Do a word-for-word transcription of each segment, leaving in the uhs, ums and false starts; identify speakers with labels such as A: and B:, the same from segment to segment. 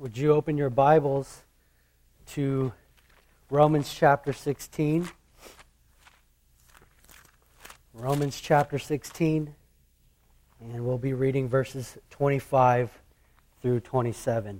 A: Would you open your Bibles to Romans chapter sixteen? Romans chapter sixteen, and we'll be reading verses twenty-five through twenty-seven.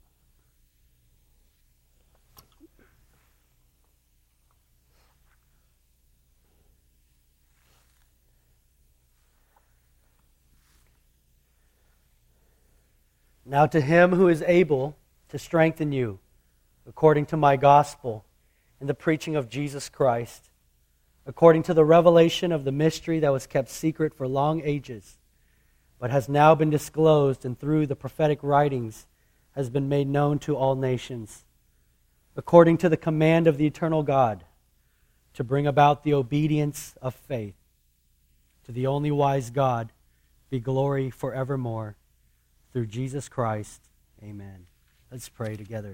A: Now to him who is able to strengthen you, according to my gospel, in the preaching of Jesus Christ, according to the revelation of the mystery that was kept secret for long ages, but has now been disclosed and through the prophetic writings has been made known to all nations, according to the command of the eternal God, to bring about the obedience of faith. To the only wise God be glory forevermore. Through Jesus Christ, amen. Let's pray together.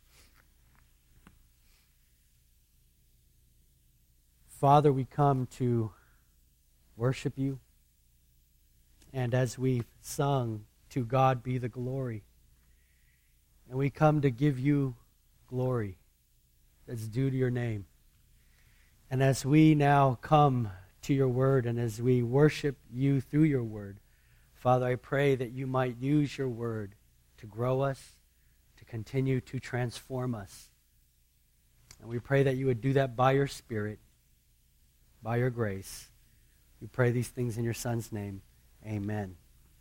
A: Father, we come to worship you. And as we've sung, to God be the glory. And we come to give you glory that's due to your name. And as we now come to your word and as we worship you through your word, Father, I pray that you might use your word to grow us, to continue to transform us. And we pray that you would do that by your Spirit, by your grace. We pray these things in your Son's name. Amen.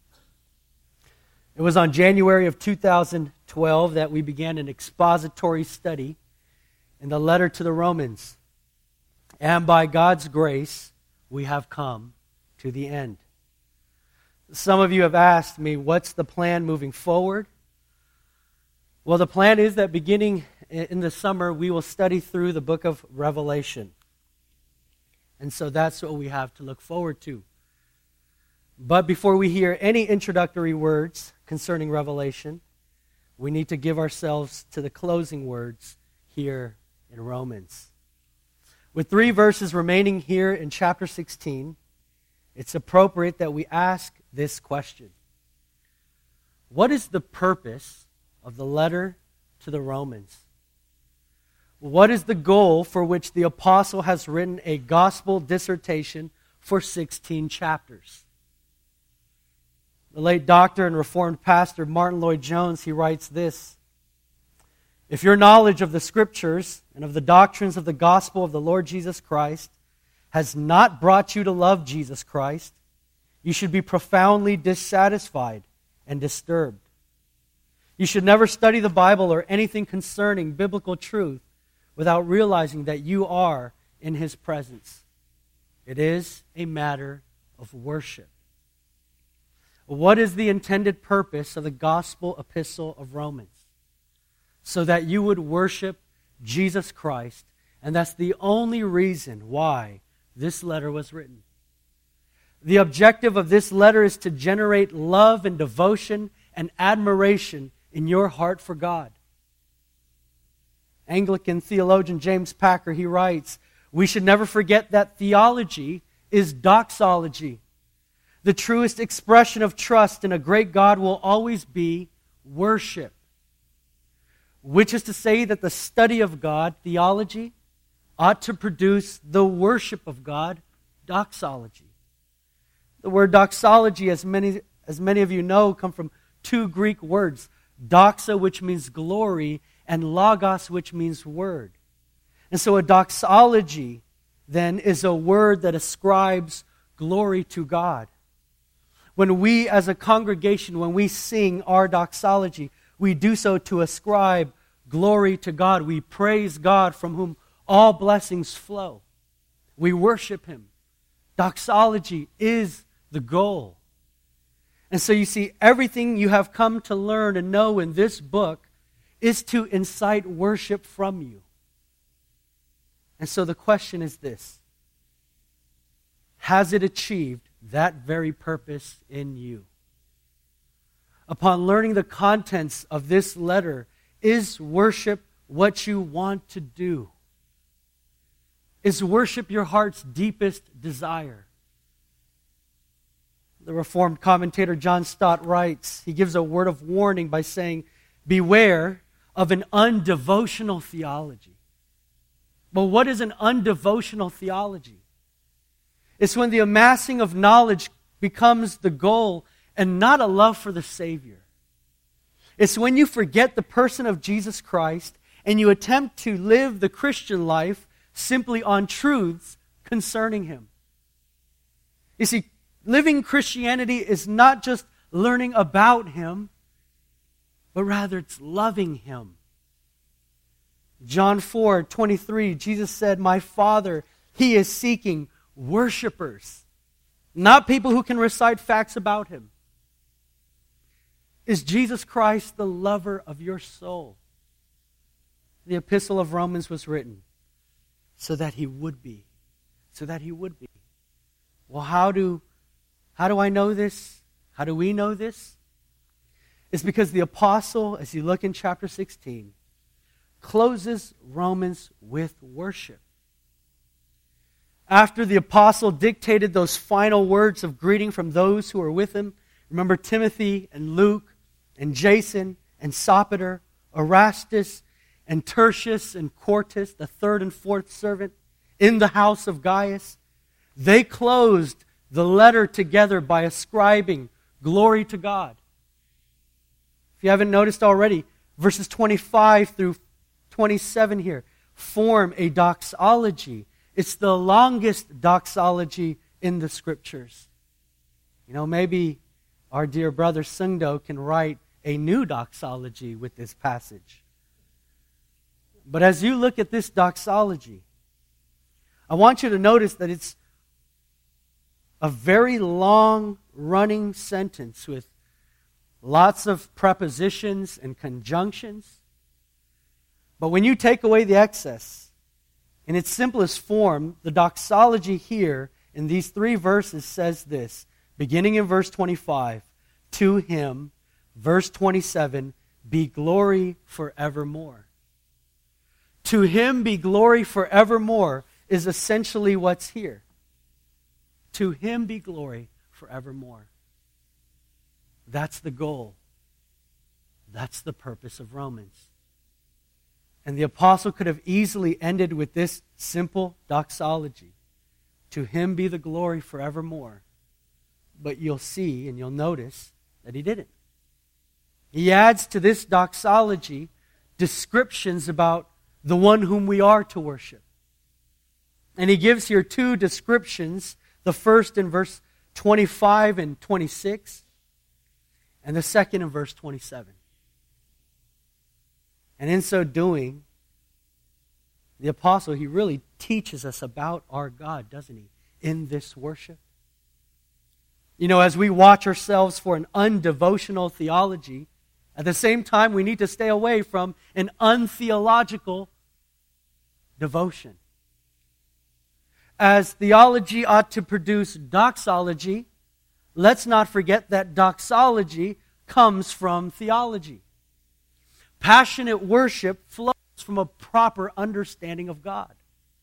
A: It was on January of two thousand twelve that we began an expository study in the letter to the Romans. And by God's grace, we have come to the end. Some of you have asked me, what's the plan moving forward? Well, the plan is that beginning in the summer, we will study through the book of Revelation. And so that's what we have to look forward to. But before we hear any introductory words concerning Revelation, we need to give ourselves to the closing words here in Romans. With three verses remaining here in chapter sixteen, it's appropriate that we ask this question. What is the purpose of the letter to the Romans? What is the goal for which the apostle has written a gospel dissertation for sixteen chapters? The late doctor and Reformed pastor Martin Lloyd-Jones, he writes this: if your knowledge of the Scriptures and of the doctrines of the gospel of the Lord Jesus Christ has not brought you to love Jesus Christ, you should be profoundly dissatisfied and disturbed. You should never study the Bible or anything concerning biblical truth without realizing that you are in His presence. It is a matter of worship. What is the intended purpose of the gospel epistle of Romans? So that you would worship Jesus Christ, and that's the only reason why this letter was written. The objective of this letter is to generate love and devotion and admiration in your heart for God. Anglican theologian James Packer, he writes, we should never forget that theology is doxology. The truest expression of trust in a great God will always be worship. Which is to say that the study of God, theology, ought to produce the worship of God, doxology. The word doxology, as many, as many of you know, come from two Greek words, doxa, which means glory, and logos, which means word. And so a doxology, then, is a word that ascribes glory to God. When we, as a congregation, when we sing our doxology, we do so to ascribe glory to God. We praise God from whom all blessings flow. We worship Him. Doxology is the goal. And so you see, everything you have come to learn and know in this book is to incite worship from you. And so the question is this: has it achieved that very purpose in you? Upon learning the contents of this letter, is worship what you want to do? Is worship your heart's deepest desire? The Reformed commentator John Stott writes, he gives a word of warning by saying, beware of an undevotional theology. But what is an undevotional theology? It's when the amassing of knowledge becomes the goal and not a love for the Savior. It's when you forget the person of Jesus Christ and you attempt to live the Christian life simply on truths concerning Him. You see, living Christianity is not just learning about Him, but rather it's loving Him. John four twenty-three, Jesus said, "My Father, He is seeking worshipers," not people who can recite facts about Him. Is Jesus Christ the lover of your soul? The epistle of Romans was written so that He would be. So that He would be. Well, how do, how do I know this? How do we know this? It's because the apostle, as you look in chapter sixteen, closes Romans with worship. After the apostle dictated those final words of greeting from those who were with him, remember Timothy and Luke and Jason and Sopater, Erastus and Tertius and Quartus, the third and fourth servant, in the house of Gaius. They closed the letter together by ascribing glory to God. If you haven't noticed already, verses twenty-five through twenty-seven here form a doxology. It's the longest doxology in the Scriptures. You know, maybe our dear brother Sungdo can write a new doxology with this passage. But as you look at this doxology, I want you to notice that it's a very long running sentence with lots of prepositions and conjunctions. But when you take away the excess, in its simplest form, the doxology here in these three verses says this, beginning in verse twenty-five, "To Him," verse twenty-seven, "be glory forevermore." "To Him be glory forevermore" is essentially what's here. To Him be glory forevermore. That's the goal. That's the purpose of Romans. And the apostle could have easily ended with this simple doxology. To Him be the glory forevermore. But you'll see and you'll notice that he didn't. He adds to this doxology descriptions about the one whom we are to worship. And he gives here two descriptions. The first in verse twenty-five and twenty-six. And the second in verse twenty-seven. And in so doing, the apostle, he really teaches us about our God, doesn't he, in this worship? You know, as we watch ourselves for an undevotional theology, at the same time we need to stay away from an untheological devotion. As theology ought to produce doxology, let's not forget that doxology comes from theology. Passionate worship flows from a proper understanding of God.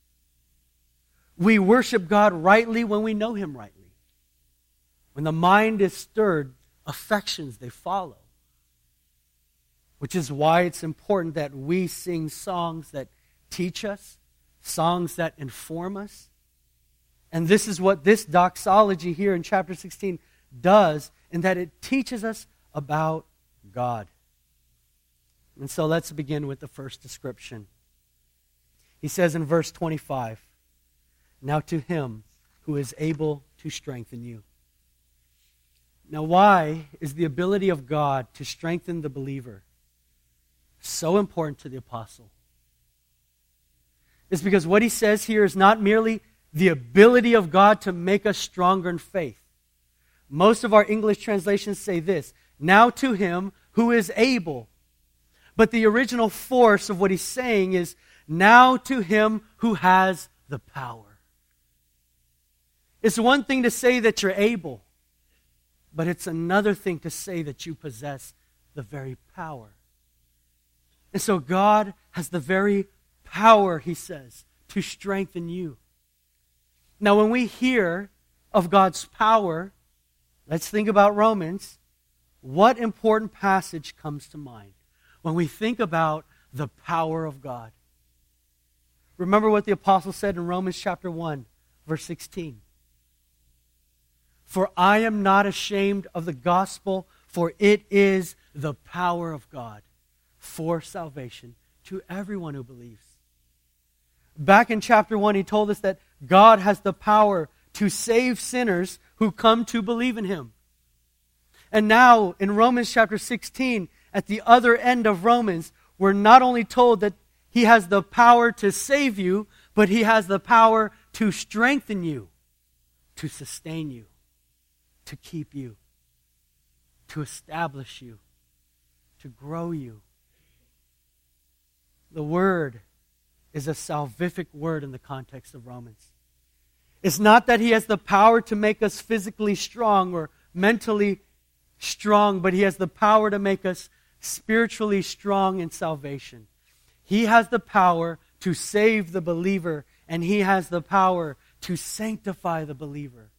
A: We worship God rightly when we know Him rightly. When the mind is stirred, affections, they follow. Which is why it's important that we sing songs that teach us, songs that inform us. And this is what this doxology here in chapter sixteen does, in that it teaches us about God. And so let's begin with the first description. He says in verse twenty-five, "Now to Him who is able to strengthen you." Now why is the ability of God to strengthen the believer so important to the apostle? It's because what he says here is not merely the ability of God to make us stronger in faith. Most of our English translations say this, "Now to Him who is able." But the original force of what he's saying is, "Now to Him who has the power." It's one thing to say that you're able, but it's another thing to say that you possess the very power. And so God has the very power, he says, to strengthen you. Now when we hear of God's power, let's think about Romans. What important passage comes to mind? when we think about the power of God. Remember what the apostle said in Romans chapter one, verse sixteen. For I am not ashamed of the gospel, for it is the power of God for salvation to everyone who believes. Back in chapter one, he told us that God has the power to save sinners who come to believe in him. And now, in Romans chapter sixteen, at the other end of Romans, we're not only told that he has the power to save you, but he has the power to strengthen you, to sustain you, to keep you, to establish you, to grow you. The word is a salvific word in the context of Romans. It's not that he has the power to make us physically strong or mentally strong, but he has the power to make us spiritually strong in salvation. He has the power to save the believer, and he has the power to sanctify the believer.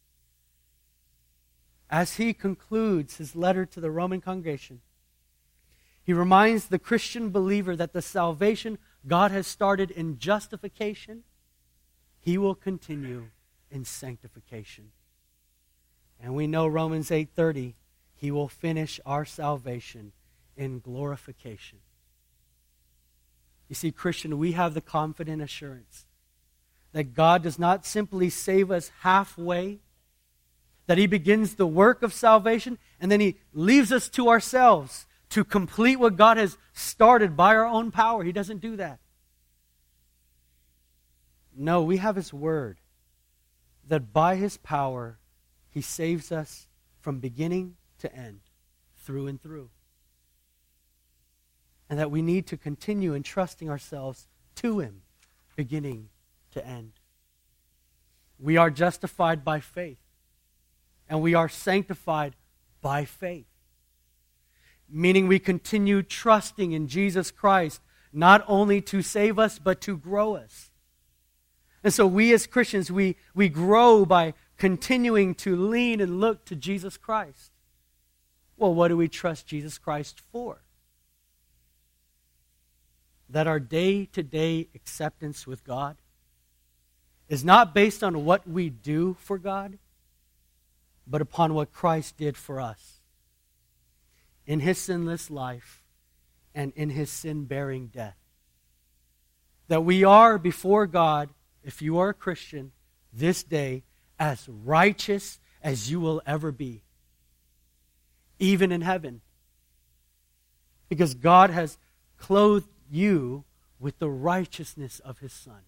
A: As he concludes his letter to the Roman congregation, he reminds the Christian believer that the salvation God has started in justification, he will continue in sanctification. And we know Romans eight thirty, he will finish our salvation in glorification. You see, Christian, we have the confident assurance that God does not simply save us halfway, that he begins the work of salvation and then he leaves us to ourselves to complete what God has started by our own power. He doesn't do that. No, we have his word that by his power he saves us from beginning to end, through and through. And that we need to continue entrusting ourselves to him, beginning to end. We are justified by faith, and we are sanctified by faith. Meaning we continue trusting in Jesus Christ, not only to save us, but to grow us. And so we as Christians, we, we grow by continuing to lean and look to Jesus Christ. Well, what do we trust Jesus Christ for? That our day-to-day acceptance with God is not based on what we do for God, but upon what Christ did for us in his sinless life and in his sin-bearing death. That we are before God, if you are a Christian, this day as righteous as you will ever be, even in heaven. Because God has clothed you with the righteousness of his Son.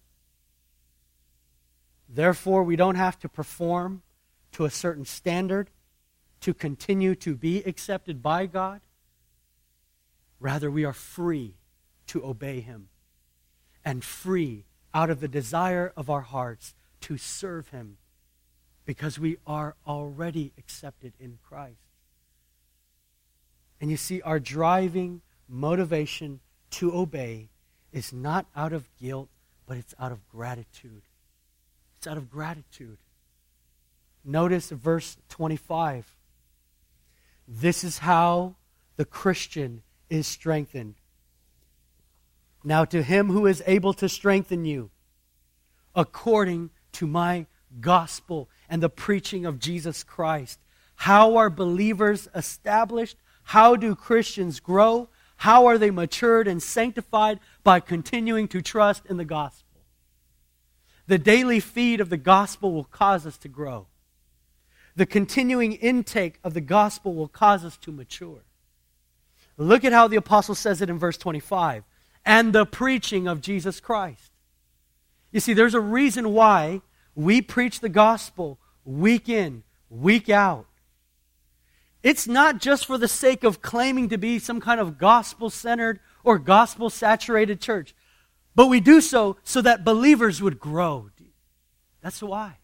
A: Therefore, we don't have to perform to a certain standard to continue to be accepted by God. Rather, we are free to obey him and free out of the desire of our hearts to serve him because we are already accepted in Christ. And you see, our driving motivation to obey is not out of guilt, but it's out of gratitude. It's out of gratitude. Notice verse twenty-five. This is how the Christian is strengthened. Now to him who is able to strengthen you, according to my gospel and the preaching of Jesus Christ. How are believers established? How do Christians grow? How are they matured and sanctified? By continuing to trust in the gospel. The daily feed of the gospel will cause us to grow. The continuing intake of the gospel will cause us to mature. Look at how the apostle says it in verse twenty-five. And the preaching of Jesus Christ. You see, there's a reason why we preach the gospel week in, week out. It's not just for the sake of claiming to be some kind of gospel-centered or gospel-saturated church. But we do so so that believers would grow. That's why.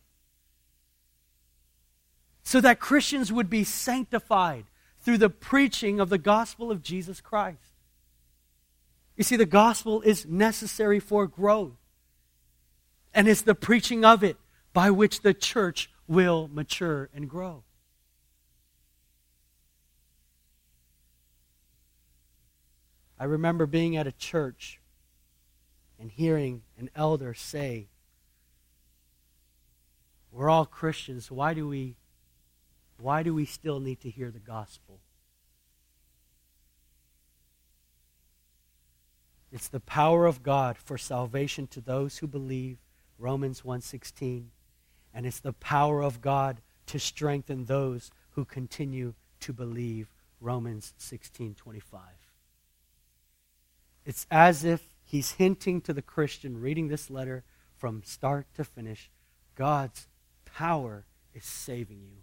A: So that Christians would be sanctified through the preaching of the gospel of Jesus Christ. You see, the gospel is necessary for growth. And it's the preaching of it by which the church will mature and grow. I remember being at a church and hearing an elder say, we're all Christians, why do we why do we still need to hear the gospel? It's the power of God for salvation to those who believe, Romans one sixteen, and it's the power of God to strengthen those who continue to believe, Romans sixteen twenty-five. It's as if he's hinting to the Christian reading this letter from start to finish, God's power is saving you.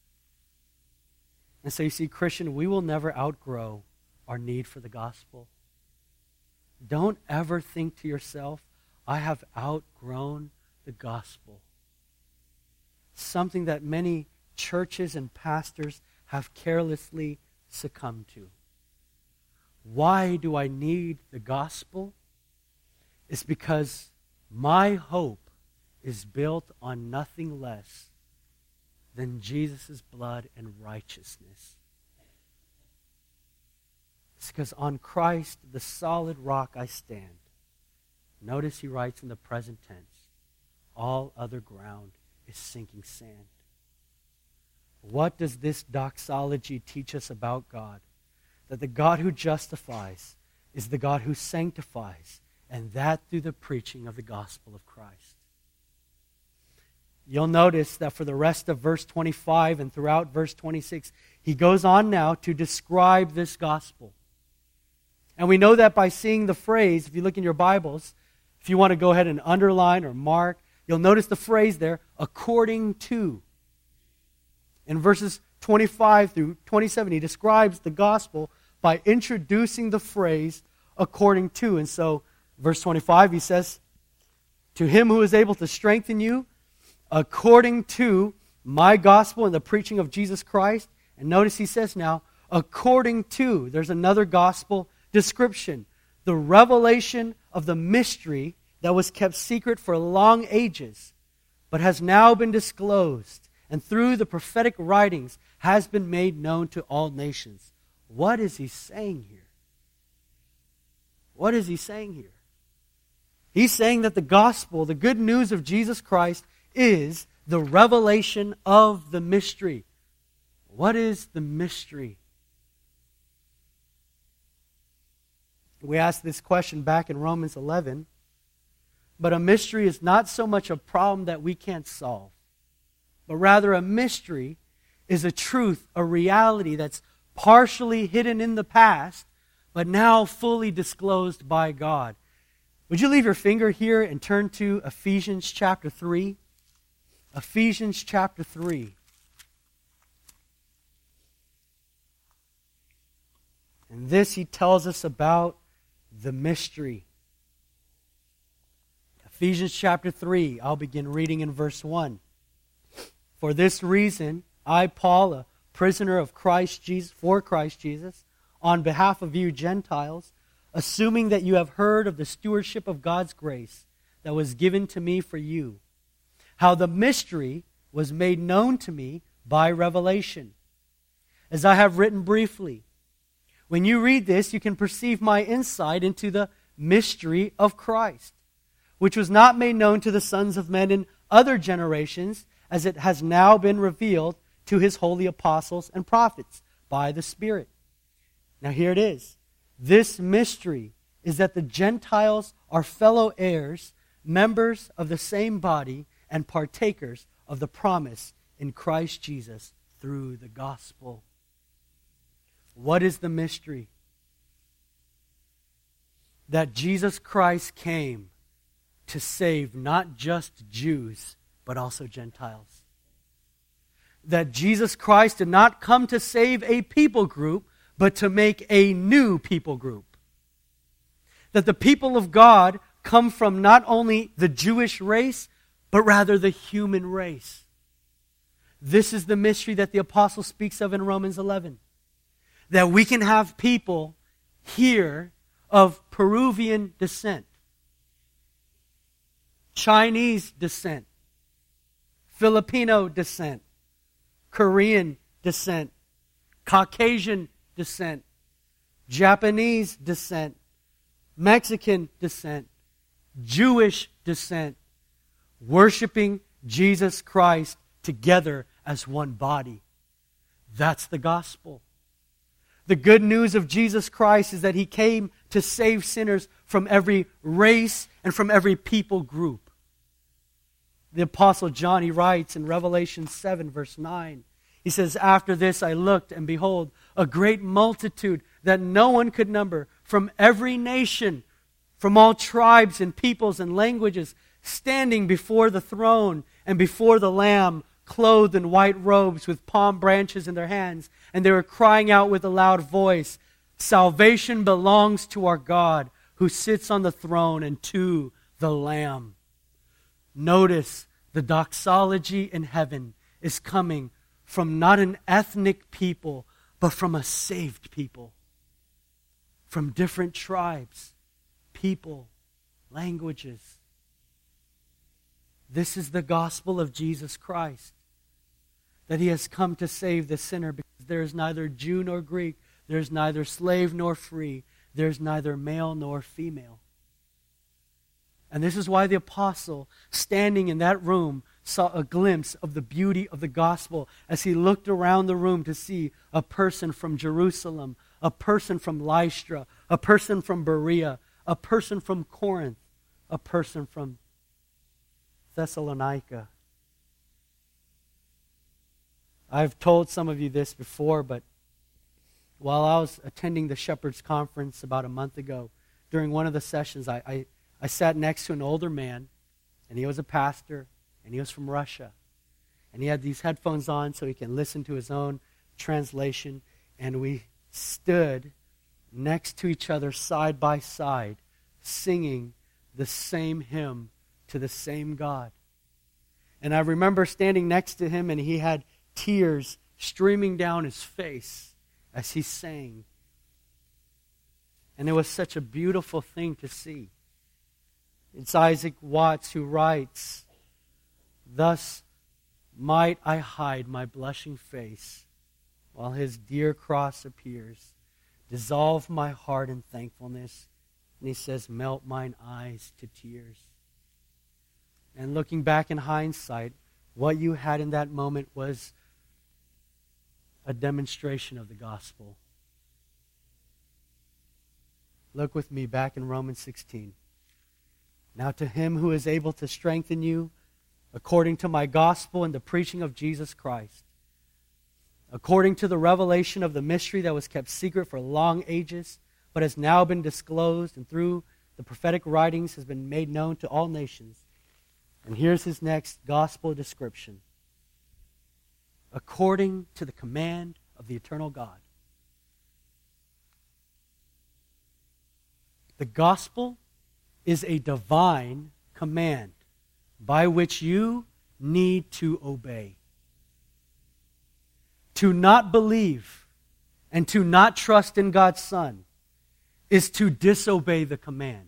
A: And so you see, Christian, we will never outgrow our need for the gospel. Don't ever think to yourself, I have outgrown the gospel. Something that many churches and pastors have carelessly succumbed to. Why do I need the gospel? It's because my hope is built on nothing less than Jesus' blood and righteousness. It's because on Christ, the solid rock, I stand. Notice he writes in the present tense, all other ground is sinking sand. What does this doxology teach us about God? That the God who justifies is the God who sanctifies, and that through the preaching of the gospel of Christ. You'll notice that for the rest of verse twenty-five and throughout verse twenty-six, he goes on now to describe this gospel. And we know that by seeing the phrase, if you look in your Bibles, if you want to go ahead and underline or mark, you'll notice the phrase there, according to. In verses twenty-five through twenty-seven, he describes the gospel by introducing the phrase, according to. And so, verse twenty-five, he says, to him who is able to strengthen you, according to my gospel and the preaching of Jesus Christ. And notice he says now, according to, there's another gospel description, the revelation of the mystery that was kept secret for long ages, but has now been disclosed, and through the prophetic writings has been made known to all nations. What is he saying here? What is he saying here? He's saying that the gospel, the good news of Jesus Christ, is the revelation of the mystery. What is the mystery? We asked this question back in Romans eleven. But a mystery is not so much a problem that we can't solve, but rather a mystery is a truth, a reality that's partially hidden in the past, but now fully disclosed by God. Would you leave your finger here and turn to Ephesians chapter three? Ephesians chapter three. And this he tells us about the mystery. Ephesians chapter three, I'll begin reading in verse one. For this reason, I, Paul, a prisoner of Christ Jesus, for Christ Jesus, on behalf of you Gentiles, assuming that you have heard of the stewardship of God's grace that was given to me for you, how the mystery was made known to me by revelation. As I have written briefly, when you read this, you can perceive my insight into the mystery of Christ, which was not made known to the sons of men in other generations, as it has now been revealed to his holy apostles and prophets by the Spirit. Now here it is. This mystery is that the Gentiles are fellow heirs, members of the same body, and partakers of the promise in Christ Jesus through the gospel. What is the mystery? That Jesus Christ came to save not just Jews, but also Gentiles. That Jesus Christ did not come to save a people group, but to make a new people group. That the people of God come from not only the Jewish race, but rather the human race. This is the mystery that the apostle speaks of in Romans eleven. That we can have people here of Peruvian descent, Chinese descent, Filipino descent, Korean descent, Caucasian descent, Japanese descent, Mexican descent, Jewish descent, worshiping Jesus Christ together as one body. That's the gospel. The good news of Jesus Christ is that He came to save sinners from every race and from every people group. The Apostle John, he writes in Revelation seven, verse nine, he says, "After this I looked, and behold, a great multitude that no one could number, from every nation, from all tribes and peoples and languages, standing before the throne and before the Lamb, clothed in white robes with palm branches in their hands. And they were crying out with a loud voice, 'Salvation belongs to our God, who sits on the throne, and to the Lamb.'" Notice the doxology in heaven is coming from not an ethnic people, but from a saved people. From different tribes, people, languages. This is the gospel of Jesus Christ, that He has come to save the sinner, because there is neither Jew nor Greek, there is neither slave nor free, there is neither male nor female. And this is why the apostle, standing in that room, saw a glimpse of the beauty of the gospel as he looked around the room to see a person from Jerusalem, a person from Lystra, a person from Berea, a person from Corinth, a person from Thessalonica. I've told some of you this before, but while I was attending the Shepherd's Conference about a month ago, during one of the sessions, I, I, I sat next to an older man, and he was a pastor, and he was from Russia. And he had these headphones on so he can listen to his own translation, and we stood next to each other side by side, singing the same hymn to the same God. And I remember standing next to him, and he had tears streaming down his face as he sang. And it was such a beautiful thing to see. It's Isaac Watts who writes, "Thus might I hide my blushing face while His dear cross appears, dissolve my heart in thankfulness," and he says, "melt mine eyes to tears." And looking back in hindsight, what you had in that moment was a demonstration of the gospel. Look with me back in Romans sixteen. "Now to Him who is able to strengthen you, according to my gospel and the preaching of Jesus Christ, according to the revelation of the mystery that was kept secret for long ages, but has now been disclosed, and through the prophetic writings has been made known to all nations." And here's his next gospel description. "According to the command of the eternal God." The gospel is a divine command by which you need to obey. To not believe and to not trust in God's Son is to disobey the command.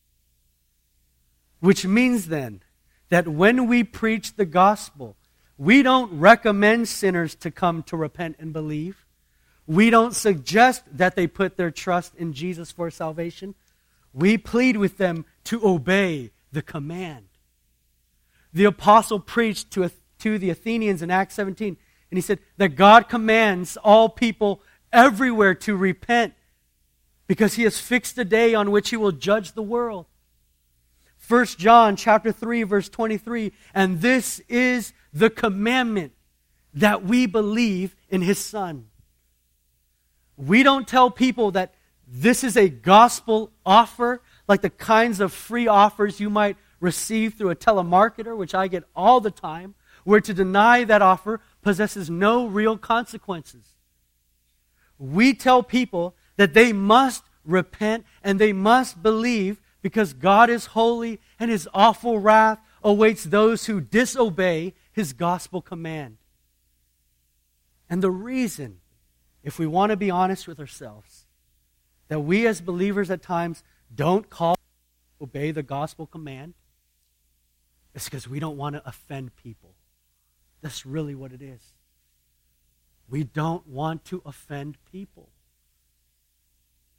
A: Which means then that when we preach the gospel, we don't recommend sinners to come to repent and believe. We don't suggest that they put their trust in Jesus for salvation. We plead with them to obey the command. The apostle preached to, to the Athenians in Acts seventeen, and he said that God commands all people everywhere to repent because He has fixed a day on which He will judge the world. First John chapter three, verse twenty-three, "And this is the commandment, that we believe in His Son." We don't tell people that this is a gospel offer, like the kinds of free offers you might receive through a telemarketer, which I get all the time, where to deny that offer possesses no real consequences. We tell people that they must repent and they must believe, because God is holy and His awful wrath awaits those who disobey His gospel command. And the reason, if we want to be honest with ourselves, that we as believers at times don't call to obey the gospel command is because we don't want to offend people. That's really what it is. We don't want to offend people.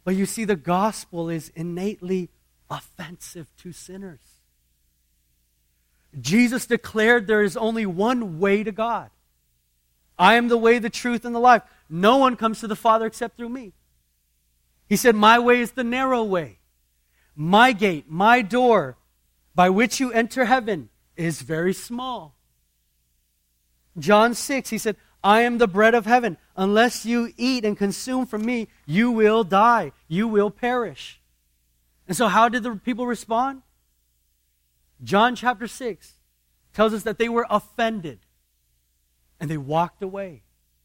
A: But you see, the gospel is innately offensive to sinners. Jesus declared there is only one way to God. I am the way, the truth, and the life. No one comes to the Father except through me. He said, my way is the narrow way. My gate, my door, by which you enter heaven, is very small. John six, he said, I am the bread of heaven. Unless you eat and consume from me, you will die. You will perish. And so how did the people respond? John chapter six tells us that they were offended and they walked away.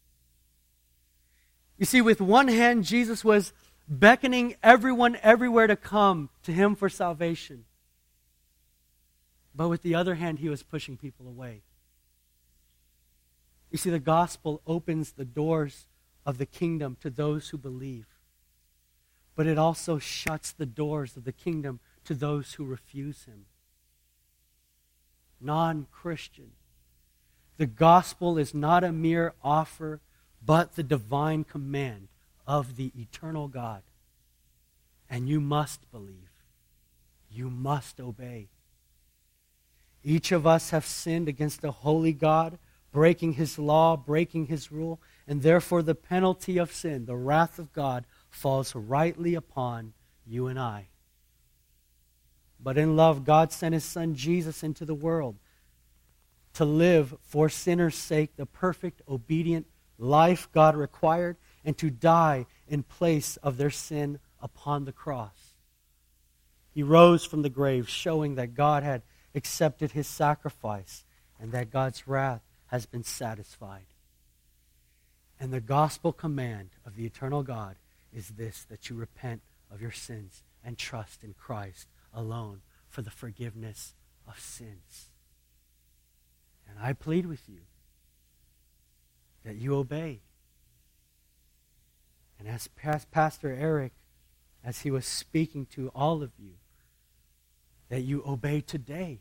A: You see, with one hand, Jesus was beckoning everyone everywhere to come to him for salvation. But with the other hand, he was pushing people away. You see, the gospel opens the doors of the kingdom to those who believe. But it also shuts the doors of the kingdom to those who refuse him. Non-Christian. The gospel is not a mere offer, but the divine command of the eternal God. And you must believe. You must obey. Each of us have sinned against a holy God, breaking his law, breaking his rule, and therefore the penalty of sin, the wrath of God, falls rightly upon you and I. But in love, God sent his Son Jesus into the world to live for sinners' sake the perfect, obedient life God required, and to die in place of their sin upon the cross. He rose from the grave, showing that God had accepted his sacrifice and that God's wrath has been satisfied. And the gospel command of the eternal God is this, that you repent of your sins and trust in Christ alone for the forgiveness of sins. And I plead with you that you obey. And as Pastor Eric, as he was speaking to all of you, that you obey today.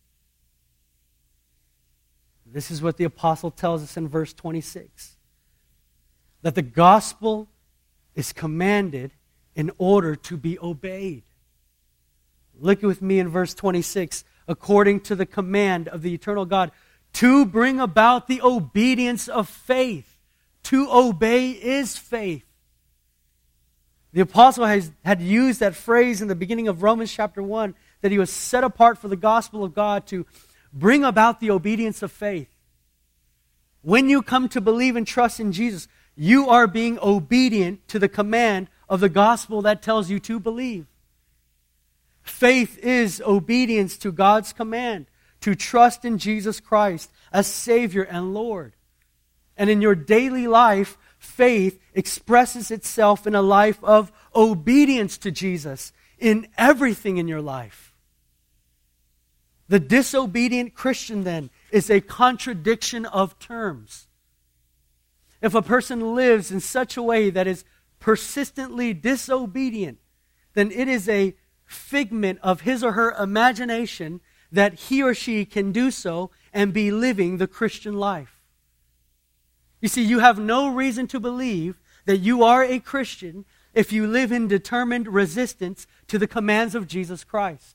A: This is what the apostle tells us in verse twenty-six. That the gospel is commanded in order to be obeyed. Look with me in verse twenty-six. According to the command of the eternal God, to bring about the obedience of faith. To obey is faith. The apostle has, had used that phrase in the beginning of Romans chapter one, that he was set apart for the gospel of God to bring about the obedience of faith. When you come to believe and trust in Jesus, you are being obedient to the command of the gospel that tells you to believe. Faith is obedience to God's command to trust in Jesus Christ as Savior and Lord. And in your daily life, faith expresses itself in a life of obedience to Jesus in everything in your life. The disobedient Christian, then, is a contradiction of terms. If a person lives in such a way that is persistently disobedient, then it is a figment of his or her imagination that he or she can do so and be living the Christian life. You see, you have no reason to believe that you are a Christian if you live in determined resistance to the commands of Jesus Christ.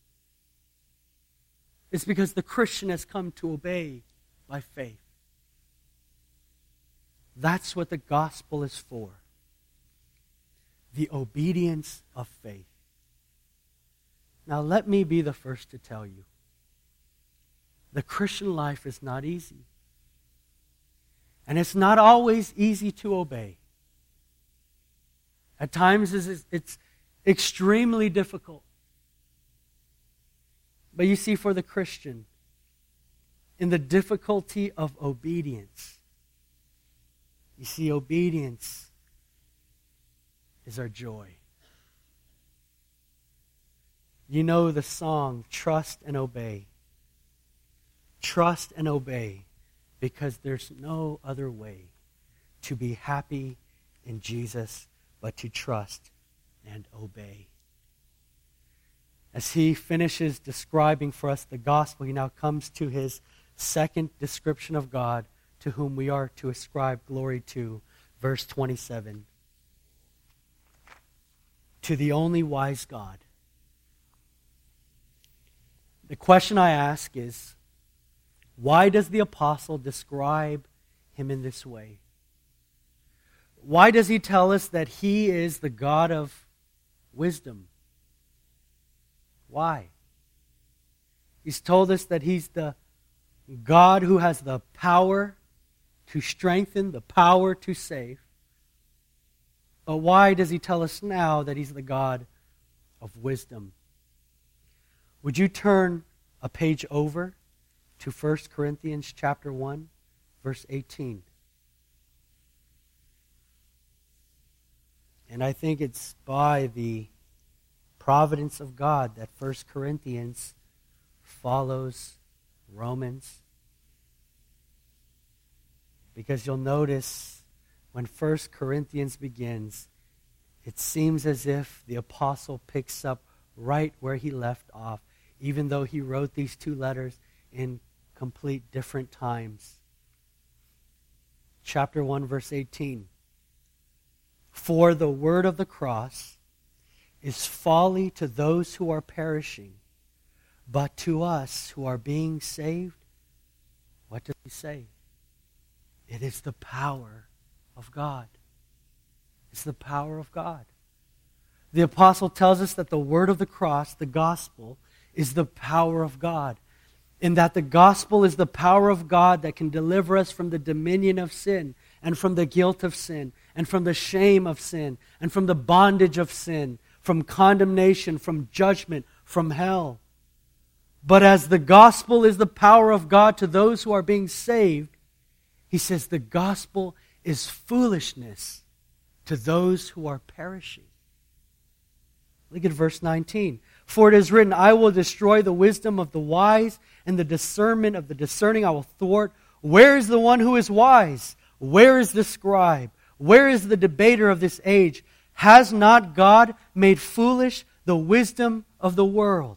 A: It's because the Christian has come to obey by faith. That's what the gospel is for. The obedience of faith. Now let me be the first to tell you, the Christian life is not easy. And it's not always easy to obey. At times it's extremely difficult. But you see, for the Christian, in the difficulty of obedience, you see, obedience is our joy. You know the song, Trust and Obey. Trust and obey, because there's no other way to be happy in Jesus but to trust and obey. As he finishes describing for us the gospel, he now comes to his second description of God, to whom we are to ascribe glory to. Verse twenty-seven. to the only wise God. The question I ask is, why does the apostle describe him in this way? Why does he tell us that he is the God of wisdom? Why? He's told us that he's the God who has the power to strengthen, the power to save. But why does he tell us now that he's the God of wisdom? Would you turn a page over to First Corinthians chapter one, verse eighteen? And I think it's by the providence of God that First Corinthians follows Romans. Because you'll notice when First Corinthians begins, it seems as if the apostle picks up right where he left off, even though he wrote these two letters in complete different times. Chapter one, verse eighteen. For the word of the cross is folly to those who are perishing, but to us who are being saved, what does he say? It is the power of God. It's the power of God. The apostle tells us that the word of the cross, the gospel, is the power of God. In that the gospel is the power of God that can deliver us from the dominion of sin and from the guilt of sin and from the shame of sin and from the bondage of sin, from condemnation, from judgment, from hell. But as the gospel is the power of God to those who are being saved, he says the gospel is foolishness to those who are perishing. Look at verse nineteen. For it is written, I will destroy the wisdom of the wise, and the discernment of the discerning I will thwart. Where is the one who is wise? Where is the scribe? Where is the debater of this age? Has not God made foolish the wisdom of the world?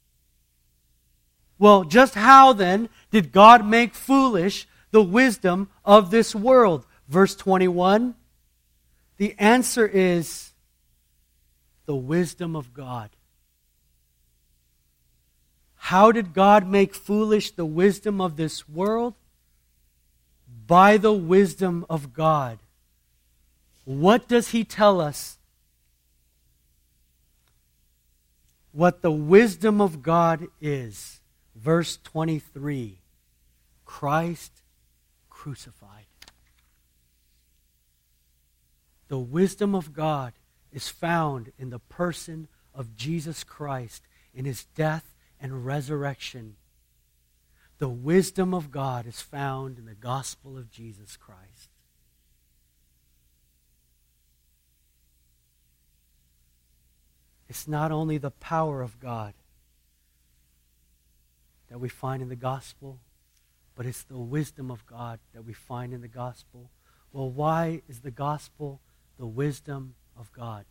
A: Well, just how then did God make foolish the wisdom of this world? Verse twenty-one, the answer is the wisdom of God. How did God make foolish the wisdom of this world? By the wisdom of God. What does he tell us? What the wisdom of God is. Verse twenty-three. Christ crucified. The wisdom of God is found in the person of Jesus Christ, in his death and resurrection. The wisdom of God is found in the gospel of Jesus Christ. It's not only the power of God that we find in the gospel, but it's the wisdom of God that we find in the gospel. Well, why is the gospel the wisdom of God?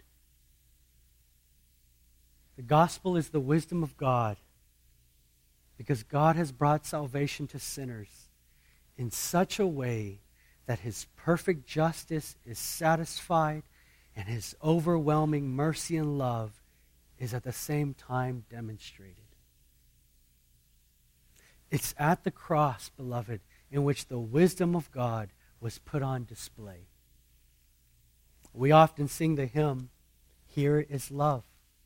A: The gospel is the wisdom of God because God has brought salvation to sinners in such a way that his perfect justice is satisfied and his overwhelming mercy and love is at the same time demonstrated. It's at the cross, beloved, in which the wisdom of God was put on display. We often sing the hymn, Here is Love.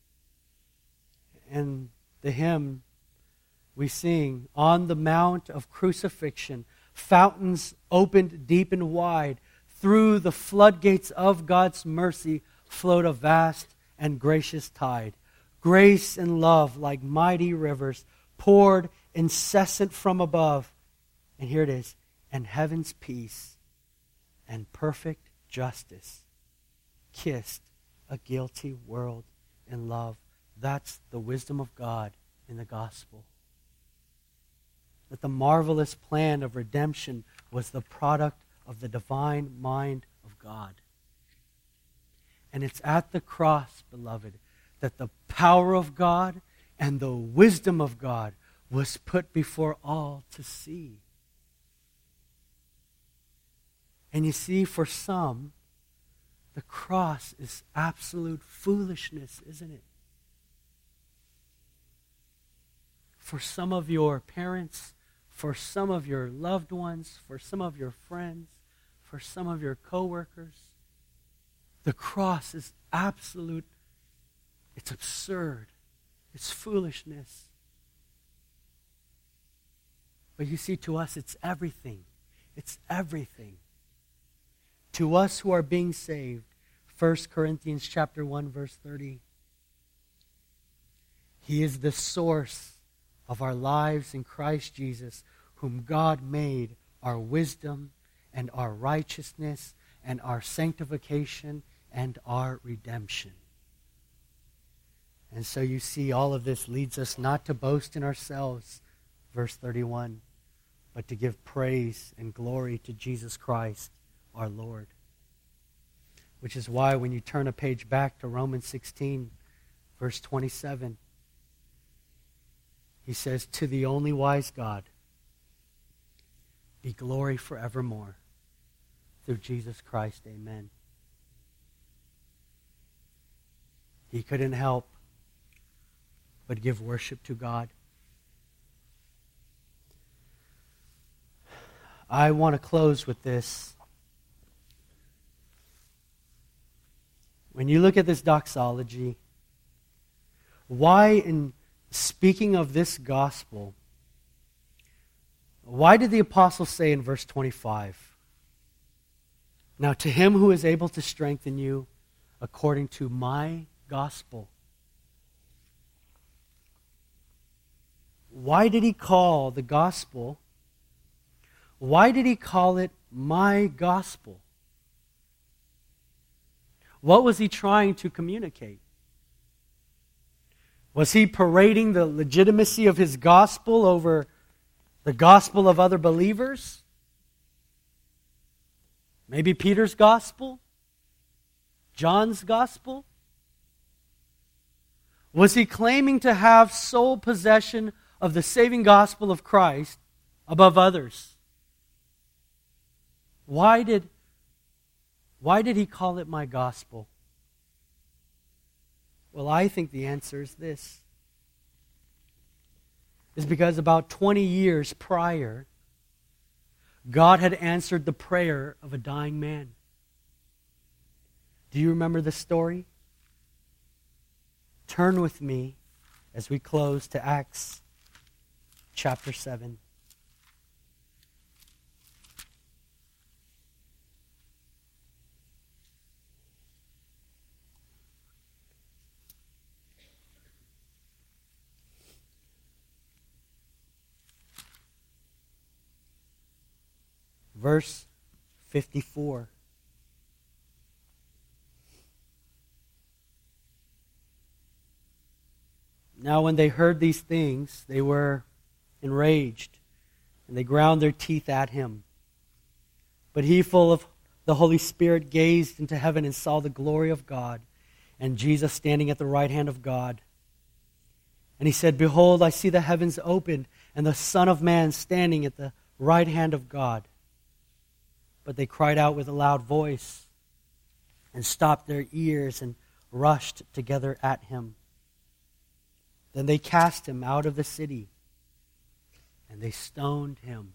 A: And the hymn we sing, on the mount of crucifixion, fountains opened deep and wide, through the floodgates of God's mercy flowed a vast and gracious tide. Grace and love like mighty rivers poured incessant from above. And here it is, and heaven's peace and perfect justice kissed a guilty world in love. That's the wisdom of God in the gospel. That the marvelous plan of redemption was the product of the divine mind of God. And it's at the cross, beloved, that the power of God and the wisdom of God was put before all to see. And you see, for some, The cross is absolute foolishness, isn't it? For some of your parents, for some of your loved ones, for some of your friends, for some of your coworkers, the cross is absolute, it's absurd, it's foolishness. But you see, to us, it's everything. It's everything. To us who are being saved, First Corinthians chapter one, verse thirty, He is the source of our lives in Christ Jesus, whom God made our wisdom and our righteousness and our sanctification and our redemption. And so you see, all of this leads us not to boast in ourselves, verse thirty-one, but to give praise and glory to Jesus Christ, our Lord. Which is why when you turn a page back to Romans sixteen, verse twenty-seven, he says, to the only wise God be glory forevermore. Through Jesus Christ, amen. He couldn't help but give worship to God. I want to close with this. When you look at this doxology, why in speaking of this gospel, why did the apostle say in verse twenty-five, now to him who is able to strengthen you according to my gospel? Why did he call the gospel, why did he call it my gospel? What was he trying to communicate? Was he parading the legitimacy of his gospel over the gospel of other believers? Maybe Peter's gospel? John's gospel? Was he claiming to have sole possession of the saving gospel of Christ above others? Why did, why did he call it my gospel? Well, I think the answer is this. It's because about twenty years prior, God had answered the prayer of a dying man. Do you remember the story? Turn with me as we close to Acts chapter seven. Verse fifty-four. Now when they heard these things, they were enraged, and they ground their teeth at him. But he, full of the Holy Spirit, gazed into heaven and saw the glory of God, and Jesus standing at the right hand of God. And he said, behold, I see the heavens opened, and the Son of Man standing at the right hand of God. But they cried out with a loud voice, and stopped their ears, and rushed together at him. Then they cast him out of the city, and they stoned him.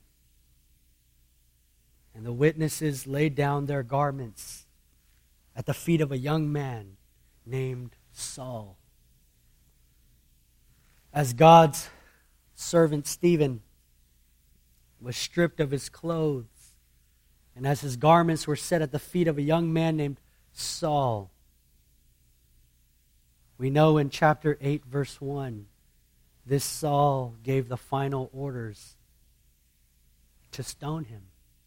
A: And the witnesses laid down their garments at the feet of a young man named Saul. As God's servant Stephen was stripped of his clothes, and as his garments were set at the feet of a young man named Saul, we know in chapter eight, verse one, this Saul gave the final orders to stone him.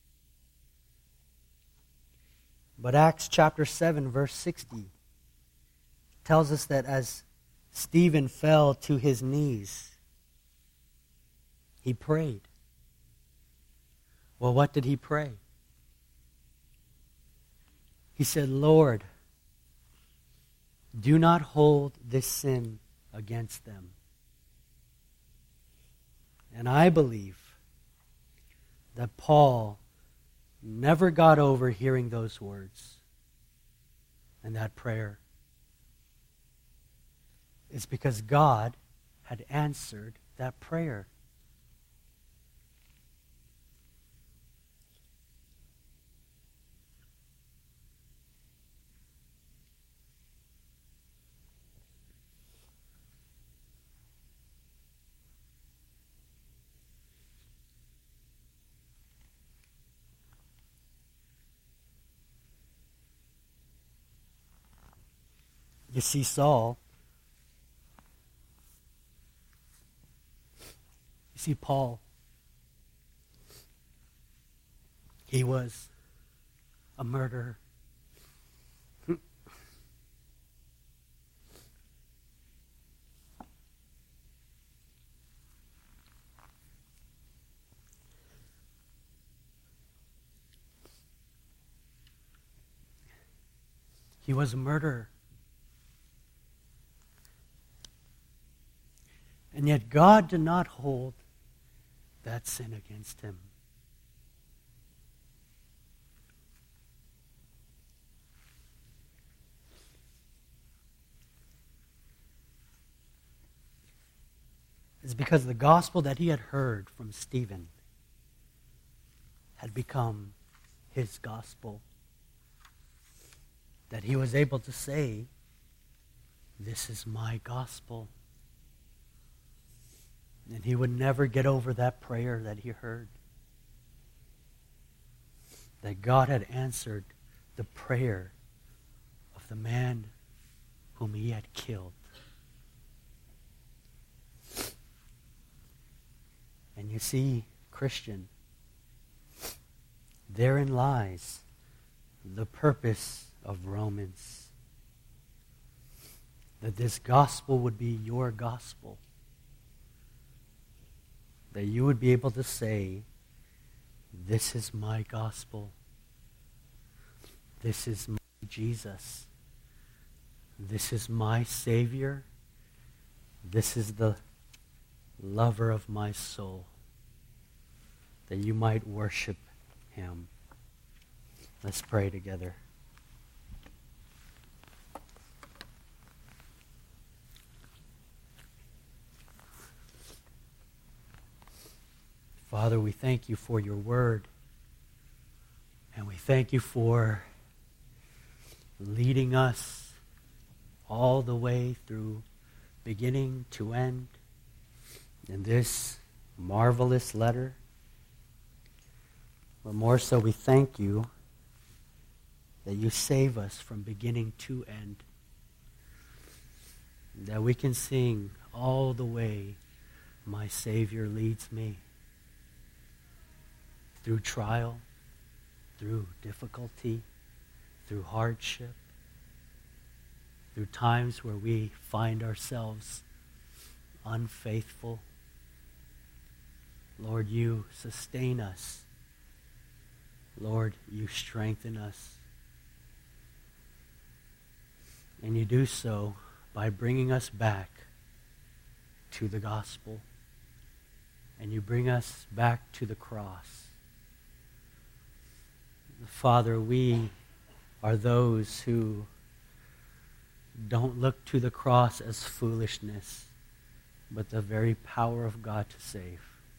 A: But Acts chapter seven, verse sixty, tells us that as Stephen fell to his knees, he prayed. Well, what did he pray? He said, Lord, do not hold this sin against them. And I believe that Paul never got over hearing those words. in that prayer is because God had answered that prayer. You see, Saul, you see, Paul, he was a murderer. He was a murderer. And yet God did not hold that sin against him. It's because the gospel that he had heard from Stephen had become his gospel, that he was able to say, "This is my gospel." And he would never get over that prayer that he heard. That God had answered the prayer of the man whom he had killed. And you see, Christian, therein lies the purpose of Romans. That this gospel would be your gospel. That you would be able to say, "This is my gospel. This is my Jesus. This is my Savior. This is the lover of my soul." That you might worship him. Let's pray together. Father, we thank you for your word. And we thank you for leading us all the way through beginning to end in this marvelous letter. But more so, we thank you that you save us from beginning to end. That we can sing all the way, "My Savior leads me." Through trial, through difficulty, through hardship, through times where we find ourselves unfaithful. Lord, you sustain us. Lord, you strengthen us. And you do so by bringing us back to the gospel. And you bring us back to the cross. Father, we are those who don't look to the cross as foolishness, but the very power of God to save.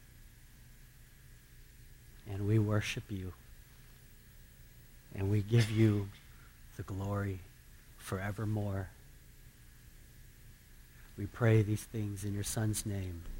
A: And we worship you. And we give you the glory forevermore. We pray these things in your Son's name.